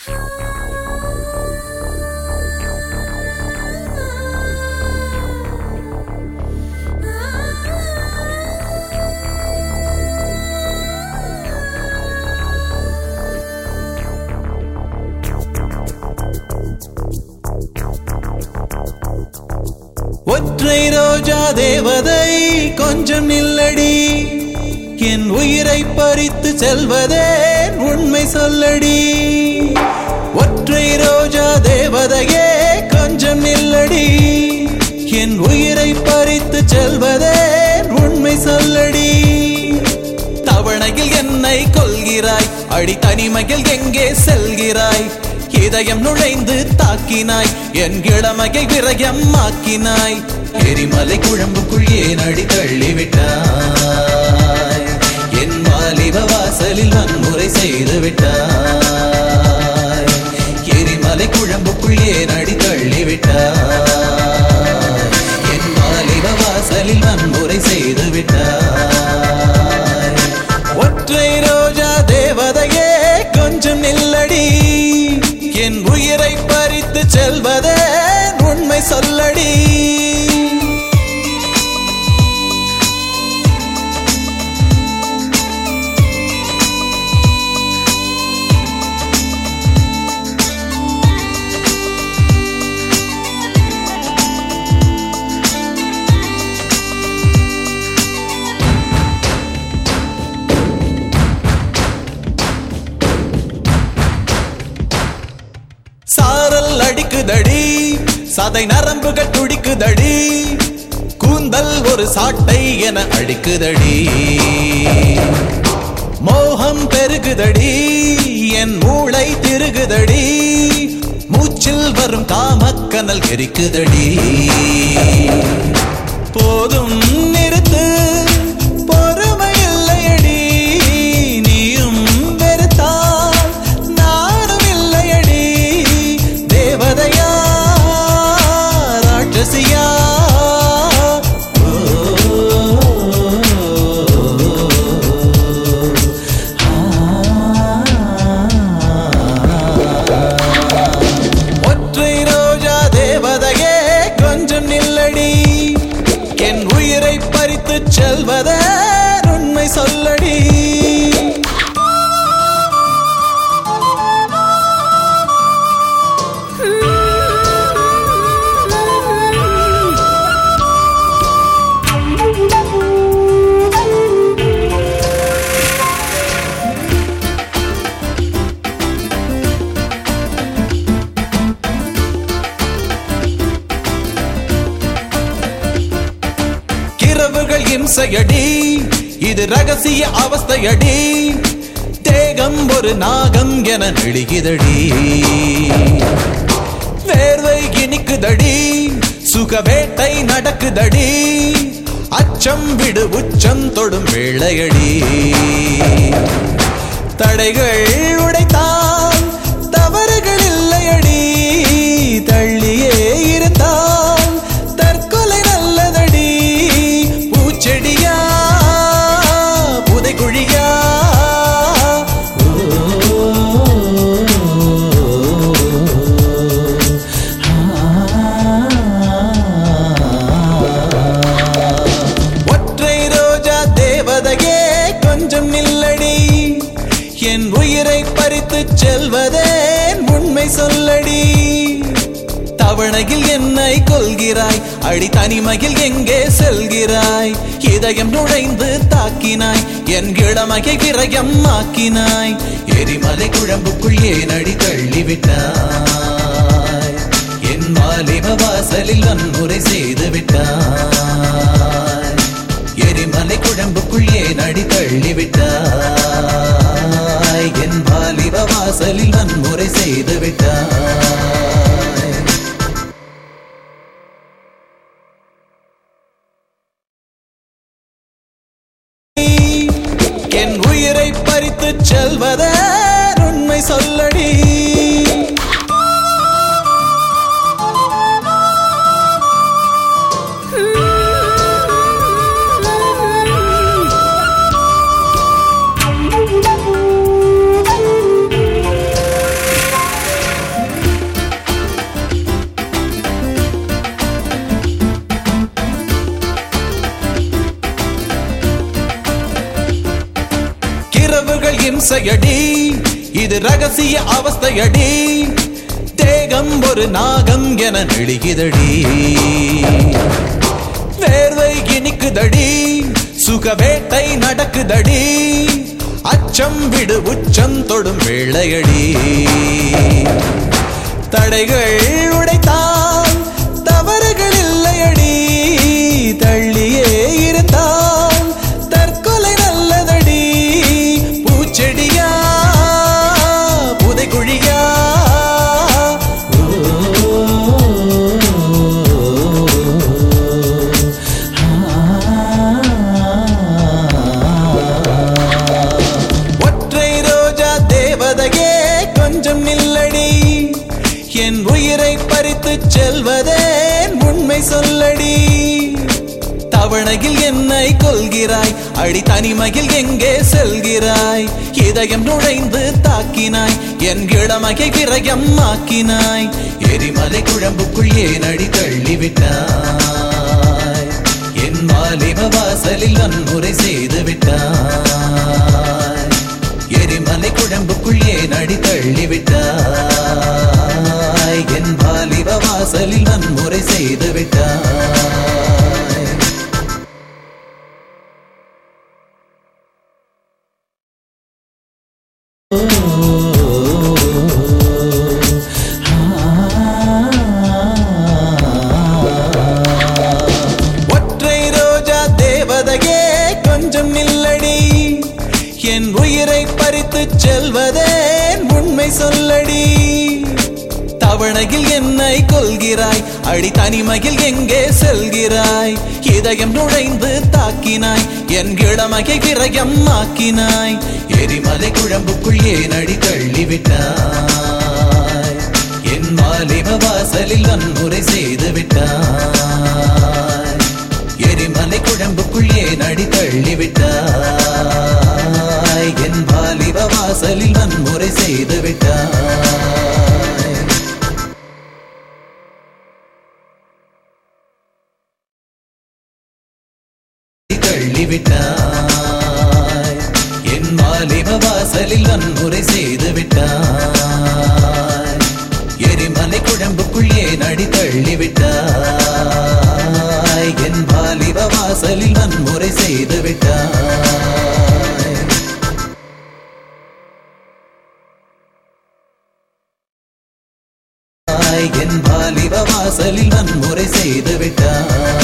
ஒற்றை ரோஜா தேவதை கொஞ்சம் நில்லடி, என் உயிரை பறித்து செல்வதே உண்மை சொல்லடி. ஒற்றை ரோஜா தேவதையே கொஞ்சம் நில்லடி, என் உயிரை பறித்து செல்வதே உண்மை சொல்லடி. தவணையில் என்னை கொள்கிறாய், அடி தனிமையில் எங்கே செல்கிறாய்? இதயம் நுழைந்து தாக்கினாய், என் இளமையை விரயம் ஆக்கினாய். எரிமலை குழம்புக்குள் ஏன் அடி தள்ளிவிட்டாய்? என் வாலிப வாசலில் வன்முறை செய்து விட்டாய். எரிமலை குழம்புக்குள் ஏன் அடி தள்ளிவிட்டாய்? என் வாலிப வாசலில் வன்முறை செய்து விட்டாய். ஒற்றை ரோஜா தேவதையே கொஞ்சம் நில்லடி, என் உயிரை பறித்து செல்வதே உண்மை சொல்லடி. சாரல் அடிக்குதடி, சதை நரம்புகள் துடிக்குதடி, கூந்தல் ஒரு சாட்டை என அடிக்குதடி. மோகம் பெருகுதடி, என் மூளை திருகுதடி, மூச்சில் வரும் காமக்கனல் எரிக்குதடி. போதும் நிறுத்து, பொறுமை இல்லையடி, நீயும் வெறுத்தால் நானும் இல்லையடி. தேவதையா ராட்சசியா, ஒற்றை ரோஜா தேவதையே கொஞ்சம் நில்லடி, என் உயிரை பறித்து செல்வதே உண்மை சொல்லடி. இரவுகள் இம்சையடி, இது ரகசிய அவஸ்தையடி, தேகம் ஒரு நாகம் என நெழுகிதடி. வேர்வை இனிக்குதடி, சுகவேட்டை நடக்குதடி, அச்சம் விடு உச்சம் தொடும் வேளையடி. தடைகள் உடைத்தால் தவறுகள் இல்லையடி, தள்ளியே இருந்தால் தற்கொலை நல்லதடி. பூச்செடியா புதைக்குழியா, ஒற்றை ரோஜா தேவதையே கொஞ்சம் நில்லடி, என் உயிரை பறித்து செல்வதே உண்மை சொல்லடி. தவணையில் என்னை கொள்கிறாய், அடி தனிமையில் எங்கே செல்கிறாய்? இதயம் நுழைந்து தாக்கினாய், என் இளமையை விரயம் ஆக்கினாய். எரிமலை குழம்புக்குள் ஏன் அடி தள்ளிவிட்டாய்? என் வாலிப வாசலில் வன்முறை செய்து விட்டாய். எரிமலை குழம்புக்குள் ஏன் அடி தள்ளிவிட்டாய்? என் வாலிப வாசலில் வன்முறை செய்து விட்டாய். என் உயிரை பறித்து செல்வதே உண்மை சொல்லடி. இசையடி, இது ரகசிய அவஸ்தையடி. தேகம் ஒரு நாகம் என நெளிகுதடி, வேர்வை இனிக்குதடி, சுகவேட்டை நடக்குதடி. அச்சம் விடு உச்சம் தொடும் வேளையடி. தடைகள் உடைத்தால் தவறுகள் இல்லையடி, தள்ளியே இருந்தால் தற்கொலை நல்லதடி. பூச்செடியா புதைக்குழியா, ஒற்றை ரோஜா தேவதையே கொஞ்சம் நில்லடி, என் உயிரை பறித்து செல்வதே உண்மை சொல்லடி. தவணையில் என்னை கொள்கிறாய், அடி தனிமையில் எங்கே செல்கிறாய். இதயம் நுழைந்து தாக்கினாய், என் இளமையை விரயம் ஆக்கினாய். எரிமலை குழம்புக்குள் ஏன் அடி தள்ளிவிட்டாய், என் வாலிப வாசலில் வன்முறை செய்து விட்டாய். எரிமலை குழம்புக்குள் ஏன் அடி தள்ளிவிட்டாய், என் வாலிப வாசலில் வன்முறை செய்து விட்டாய். ஒற்றை ரோஜா தேவதையே கொஞ்சம் நில்லடி, என் உயிரை பறித்து செல்வதே உண்மை சொல்லடி. தவணையில் என்னை கொள்கிறாய், அடி தனிமையில் எங்கே செல்கிறாய். இதயம் நுழைந்து தாக்கினாய், என் இளமையை விரயம் ஆக்கினாய். எரிமலை குழம்புக்குள் ஏன் அடி தள்ளிவிட்டாய், என் வாலிப வாசலில் வன்முறை செய்து விட்டாய். எரிமலை குழம்புக்குள் ஏன் அடி தள்ளிவிட்டாய், என் வாலிப வாசலில் வன்முறை செய்து விட்டாய். தள்ளிவிட்டாய், என் வாலிப வாசலில் வன்முறை செய்து விட்டாய். எரிமலை குழம்புக்குள் ஏன் அடி தள்ளிவிட்டாய், என் வாலிப வாசலில் வன்முறை செய்து விட்டாய். என் வாலிப வாசலில் வன்முறை செய்து விட்டாய்.